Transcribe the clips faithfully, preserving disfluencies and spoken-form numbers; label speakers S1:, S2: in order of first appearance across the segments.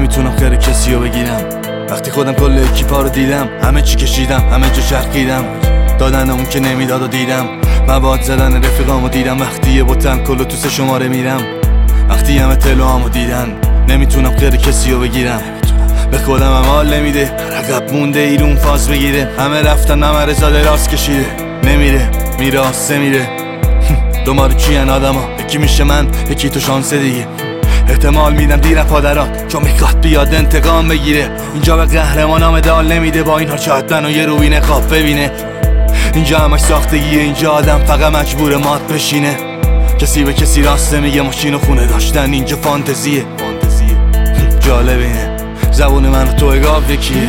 S1: نمیتونم خیر کسی رو بگیرم. وقتی خودم کل اکیپا رو دیدم، همه چی کشیدم، همه جا چرخیدم، دادن اون که نمیداد و دیدم، مواد زدن رفیقامو دیدم. وقتی یه بوتن کلو تو سه شماره میرم، وقتی همه تلوامو دیدن، نمیتونم خیر کسی رو بگیرم. به خودم هم حال نمیده، عقب مونده ایرون فاز بگیره. همه رفتن ممر زاده راست کشیده، نمیره میره آسه میره. دومارو چین آدم ها، یکی میشه من یکی تو شانسه دیگه. احتمال میدم دیرم پادرات چون میخواد بیاد انتقام بگیره. اینجا به قهرمانا مدال نمیده، با این ها شاید منو یه روبین خواب ببینه. اینجا همش ساختگیه، اینجا آدم فقط مجبور مات بشینه. کسی به کسی راست نمیگه، ماشین و خونه داشتن اینجا فانتزیه. جالب اینه زبون من و تو اگاب یکیه.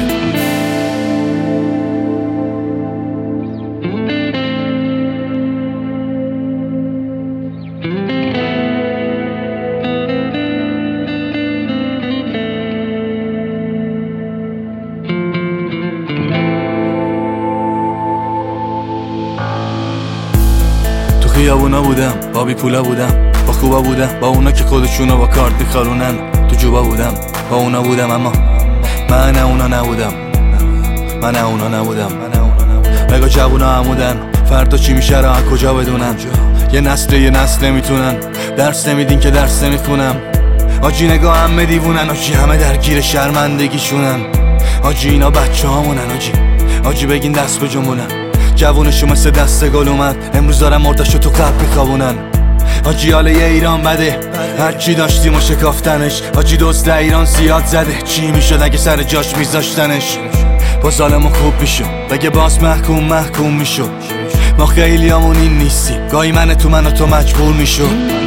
S1: تو خیابونا بودم، با بی پولا بودم، با خوبا بودم، با اونا که خودشونو با کارت میخارونن. تو جوبا بودم، با اونا بودم، اما من نه اونا نبودم. من نه اونا نبودم. نگاه جوونا عمودن، فردا چی میشه را کجا بدونن. یه نسل یه نسل نمیتونن، درس نمیدین که درس نمیخونم. آجی نگاه همه دیوونن، آجی همه درگیر شرمندگیشونن. آجی اینا بچه هامونن، آجی آجی بگین دست به جنبونن. جوونشو مثل دست گل اومد، امروز دارم مرداشو تو قلب میخوابونن. آجی حال یه ایران بده، هرچی داشتیم و شکافتنش. آجی دوست ایران زیاد زده، چی میشد اگه سر جاش میذاشتنش. با ظالمو خوب میشو، بگه باز محکوم محکوم میشو. ما خیلی همون این نیستی، گاهی من تو من و تو مجبور میشو.